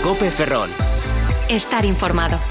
COPE Ferrol. Estar informado.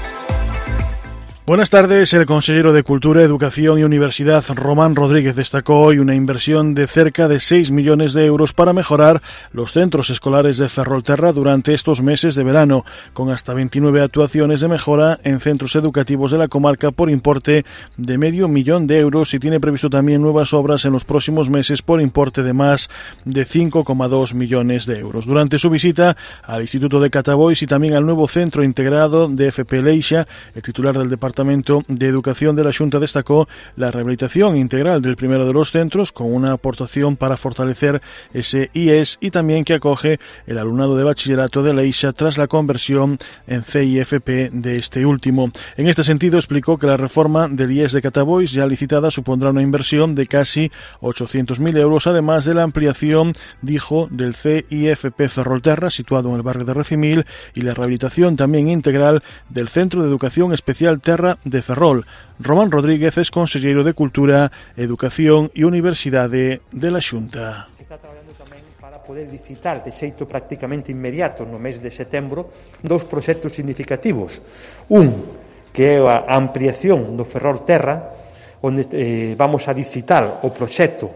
Buenas tardes. El consejero de Cultura, Educación y Universidad, Román Rodríguez, destacó hoy una inversión de cerca de 6 millones de euros para mejorar los centros escolares de Ferrolterra durante estos meses de verano, con hasta 29 actuaciones de mejora en centros educativos de la comarca por importe de $500,000 de euros, y tiene previsto también nuevas obras en los próximos meses por importe de más de 5,2 millones de euros. Durante su visita al Instituto de Catabois y también al nuevo centro integrado de FP Leixa, el titular del Departamento de Educación de la Xunta destacó la rehabilitación integral del primero de los centros, con una aportación para fortalecer ese IES, y también que acoge el alumnado de bachillerato de Leixa tras la conversión en CIFP de este último. En este sentido, explicó que la reforma del IES de Catabois, ya licitada, supondrá una inversión de casi 800.000 euros, además de la ampliación, dijo, del CIFP Ferrolterra, situado en el barrio de Recimil, y la rehabilitación también integral del Centro de Educación Especial Terra de Ferrol. Román Rodríguez es consejero de Cultura, Educación e Universidade de la Xunta. Está traballando tamén para poder licitar de xeito prácticamente inmediato no mes de setembro dous proxectos significativos. Un, que é a ampliación do Ferrol Terra, onde vamos a licitar o proxecto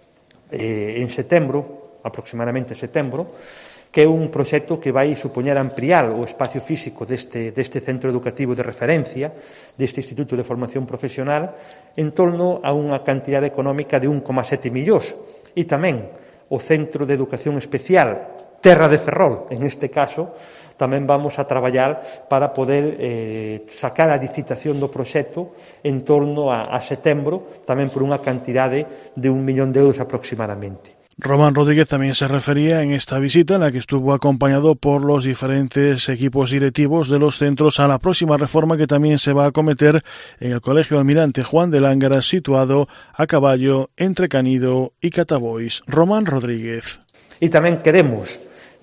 en setembro, aproximadamente setembro, que é un proxecto que vai supoñer ampliar o espacio físico deste centro educativo de referencia, deste Instituto de Formación Profesional, en torno a unha cantidade económica de 1,7 millóns. E tamén o Centro de Educación Especial Terra de Ferrol, en este caso, tamén vamos a traballar para poder sacar a licitación do proxecto en torno a setembro, tamén por unha cantidade de 1 millón de euros aproximadamente. Román Rodríguez también se refería en esta visita, en la que estuvo acompañado por los diferentes equipos directivos de los centros, a la próxima reforma que también se va a acometer en el Colegio Almirante Juan de Lángara, situado a caballo entre Canido y Catabois. Román Rodríguez. E tamén queremos,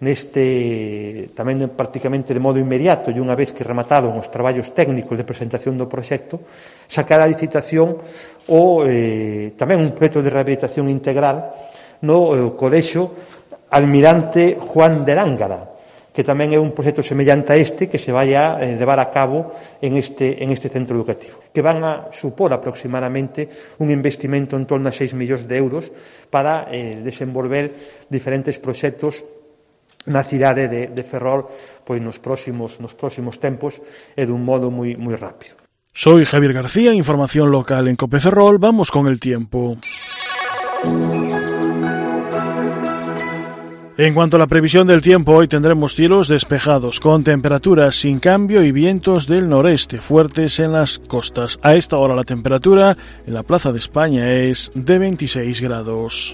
tamén prácticamente de modo inmediato, e unha vez que remataron os traballos técnicos de presentación do proxecto, sacar a licitación tamén un proxecto de rehabilitación integral no Colexio Almirante Juan de Lángara, que tamén é un proxecto semellante a este que se vai a levar a cabo en este centro educativo, que van a supor aproximadamente un investimento en torno a 6 millóns de euros para desenvolver diferentes proxectos na cidade de Ferrol, pois nos próximos tempos e dun modo moi rápido. Soy Javier García, información local en COPE Ferrol. Vamos con el tiempo. En cuanto a la previsión del tiempo, hoy tendremos cielos despejados, con temperaturas sin cambio y vientos del noreste fuertes en las costas. A esta hora la temperatura en la Plaza de España es de 26 grados.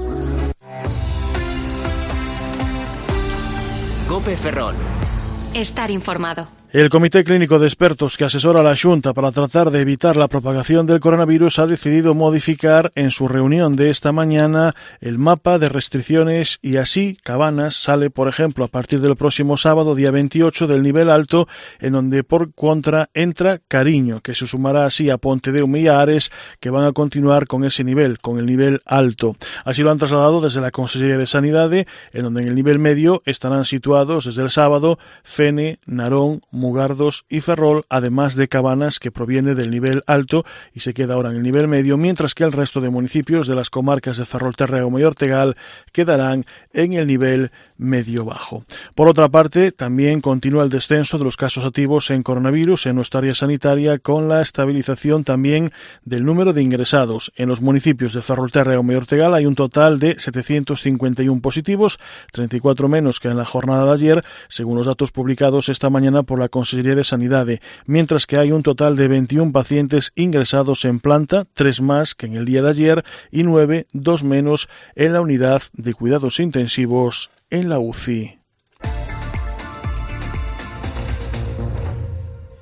COPE Ferrol. Estar informado. El Comité Clínico de Expertos que asesora a la Xunta para tratar de evitar la propagación del coronavirus ha decidido modificar en su reunión de esta mañana el mapa de restricciones, y así Cabanas sale, por ejemplo, a partir del próximo sábado, día 28, del nivel alto, en donde por contra entra Cariño, que se sumará así a Pontedeume y a Ares, que van a continuar con ese nivel, con el nivel alto. Así lo han trasladado desde la Consellería de Sanidade, en donde en el nivel medio estarán situados desde el sábado Fene, Narón, Mugardos y Ferrol, además de Cabanas, que proviene del nivel alto y se queda ahora en el nivel medio, mientras que el resto de municipios de las comarcas de Ferrolterra y Ortegal quedarán en el nivel medio-bajo. Por otra parte, también continúa el descenso de los casos activos en coronavirus en nuestra área sanitaria, con la estabilización también del número de ingresados. En los municipios de Ferrolterra y Ortegal hay un total de 751 positivos, 34 menos que en la jornada de ayer, según los datos publicados esta mañana por la Consellería de Sanidade, mientras que hay un total de 21 pacientes ingresados en planta, 3 más que en el día de ayer y 9, 2 menos en la unidad de cuidados intensivos en la UCI.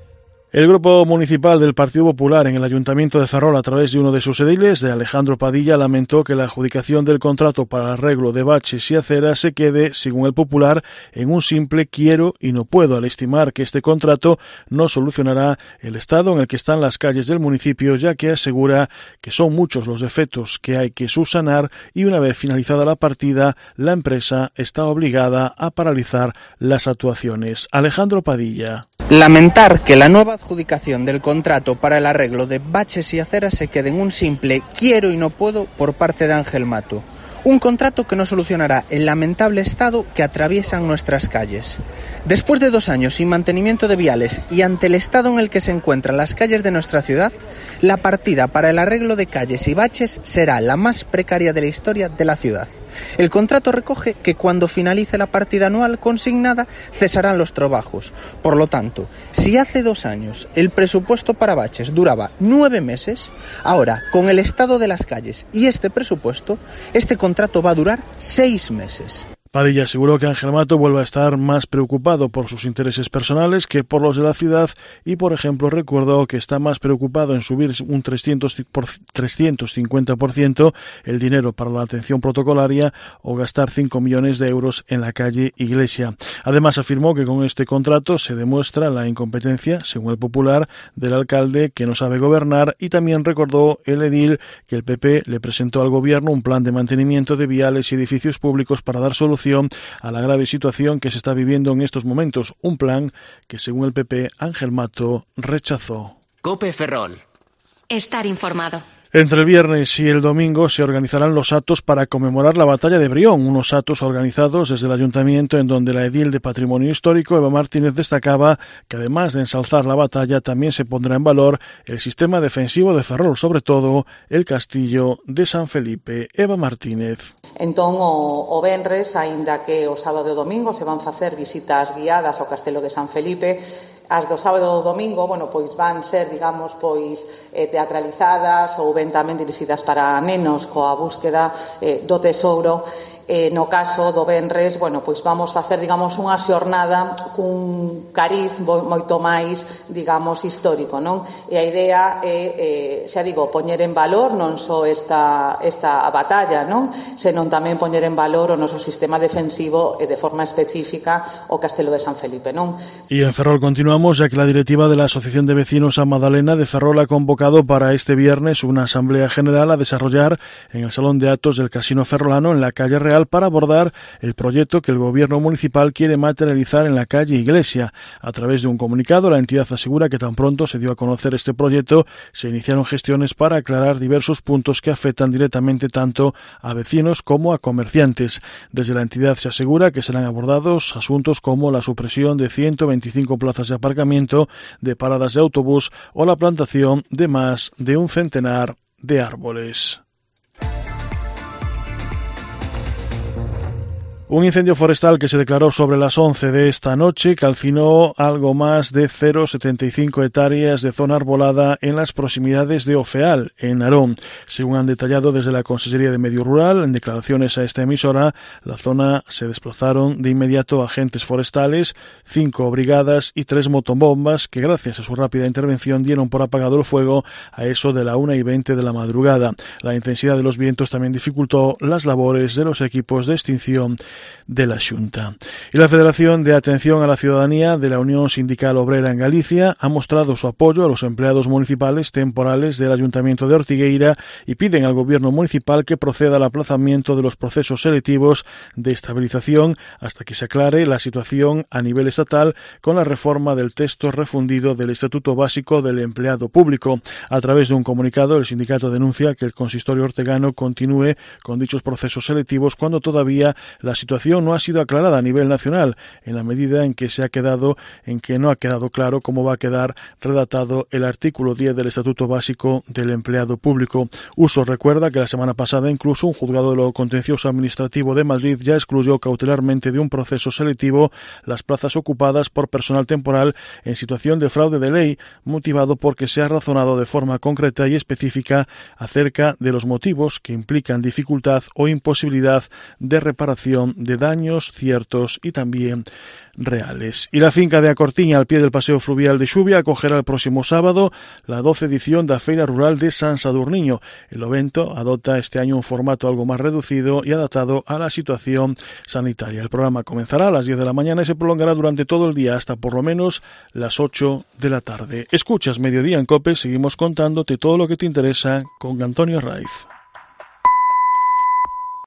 El grupo municipal del Partido Popular en el Ayuntamiento de Ferrol, a través de uno de sus ediles, de Alejandro Padilla, lamentó que la adjudicación del contrato para el arreglo de baches y aceras se quede, según el Popular, en un simple quiero y no puedo, al estimar que este contrato no solucionará el estado en el que están las calles del municipio, ya que asegura que son muchos los defectos que hay que subsanar y una vez finalizada la partida, la empresa está obligada a paralizar las actuaciones. Alejandro Padilla. Lamentar que la nueva adjudicación del contrato para el arreglo de baches y aceras se quede en un simple quiero y no puedo por parte de Ángel Mato. Un contrato que no solucionará el lamentable estado que atraviesan nuestras calles. Después de 2 años sin mantenimiento de viales y ante el estado en el que se encuentran las calles de nuestra ciudad, la partida para el arreglo de calles y baches será la más precaria de la historia de la ciudad. El contrato recoge que cuando finalice la partida anual consignada cesarán los trabajos. Por lo tanto, si hace 2 años el presupuesto para baches duraba 9 meses, ahora con el estado de las calles y este presupuesto, este contrato va a durar 6 meses. Padilla aseguró que Ángel Mato vuelve a estar más preocupado por sus intereses personales que por los de la ciudad y, por ejemplo, recordó que está más preocupado en subir un 350% el dinero para la atención protocolaria o gastar 5 millones de euros en la calle Iglesia. Además, afirmó que con este contrato se demuestra la incompetencia, según el Popular, del alcalde que no sabe gobernar, y también recordó el edil que el PP le presentó al gobierno un plan de mantenimiento de viales y edificios públicos para dar solución a la grave situación que se está viviendo en estos momentos, un plan que, según el PP, Ángel Mato rechazó. COPE Ferrol. Estar informado. Entre el viernes y el domingo se organizarán los actos para conmemorar la batalla de Brión, unos actos organizados desde el Ayuntamiento en donde la edil de Patrimonio Histórico, Eva Martínez, destacaba que además de ensalzar la batalla también se pondrá en valor el sistema defensivo de Ferrol, sobre todo el castillo de San Felipe. Eva Martínez. Entón, o venres, aínda que o sábado e o domingo se van facer visitas guiadas ao Castelo de San Felipe, as do sábado e do domingo, pois van ser, teatralizadas ou ben tamén dirixidas para nenos coa búsqueda do tesouro. No caso do venres, pois vamos facer, unha xornada cun cariz moito máis, histórico, non? E a idea é, poñer en valor non só esta batalla, non? Senón tamén poñer en valor o noso sistema defensivo e de forma específica o Castelo de San Felipe, non? Y en Ferrol continuamos, ya que la directiva de la Asociación de Vecinos San Madalena de Ferrol ha convocado para este viernes una asamblea general a desarrollar en el Salón de Actos del Casino Ferrolano en la calle Real para abordar el proyecto que el gobierno municipal quiere materializar en la calle Iglesia. A través de un comunicado, la entidad asegura que tan pronto se dio a conocer este proyecto, se iniciaron gestiones para aclarar diversos puntos que afectan directamente tanto a vecinos como a comerciantes. Desde la entidad se asegura que serán abordados asuntos como la supresión de 125 plazas de aparcamiento, de paradas de autobús o la plantación de más de 100 de árboles. Un incendio forestal que se declaró sobre las 11 de esta noche calcinó algo más de 0,75 hectáreas de zona arbolada en las proximidades de Ofeal, en Narón. Según han detallado desde la Consejería de Medio Rural, en declaraciones a esta emisora, la zona se desplazaron de inmediato agentes forestales, 5 brigadas y 3 motobombas que, gracias a su rápida intervención, dieron por apagado el fuego a eso de la 1:20 de la madrugada. La intensidad de los vientos también dificultó las labores de los equipos de extinción de la Xunta. Y la Federación de Atención a la Ciudadanía de la Unión Sindical Obrera en Galicia ha mostrado su apoyo a los empleados municipales temporales del Ayuntamiento de Ortigueira y piden al Gobierno municipal que proceda al aplazamiento de los procesos selectivos de estabilización hasta que se aclare la situación a nivel estatal con la reforma del texto refundido del Estatuto Básico del Empleado Público. A través de un comunicado, el sindicato denuncia que el consistorio ortegano continúe con dichos procesos selectivos cuando todavía la situación no ha sido aclarada a nivel nacional, en la medida en que no ha quedado claro cómo va a quedar redactado el artículo 10 del Estatuto Básico del Empleado Público. Uso recuerda que la semana pasada incluso un juzgado de lo contencioso administrativo de Madrid ya excluyó cautelarmente de un proceso selectivo las plazas ocupadas por personal temporal en situación de fraude de ley, motivado porque se ha razonado de forma concreta y específica acerca de los motivos que implican dificultad o imposibilidad de reparación hablan de daños ciertos y también reales. Y la finca de A Cortiña, al pie del Paseo Fluvial de Xuvia, acogerá el próximo sábado la 12ª edición da Feira Rural de San Sadurniño. El evento adopta este año un formato algo más reducido y adaptado a la situación sanitaria. El programa comenzará a las 10 de la mañana y se prolongará durante todo el día hasta por lo menos las 8 de la tarde. Escuchas Mediodía en COPE, seguimos contándote todo lo que te interesa con Antonio Raiz.